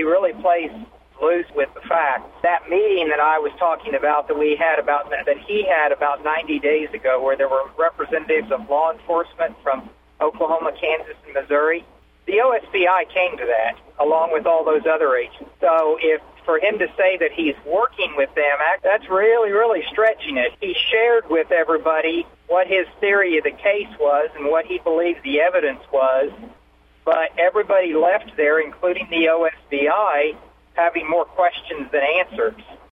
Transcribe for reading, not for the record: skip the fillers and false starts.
really plays loose with the facts. That meeting that I was talking about that he had about 90 days ago, where there were representatives of law enforcement from Oklahoma, Kansas, and Missouri, the OSBI came to that, along with all those other agents. So for him to say that he's working with them, that's really, really stretching it. He shared with everybody what his theory of the case was and what he believed the evidence was, but everybody left there, including the OSBI, having more questions than answers.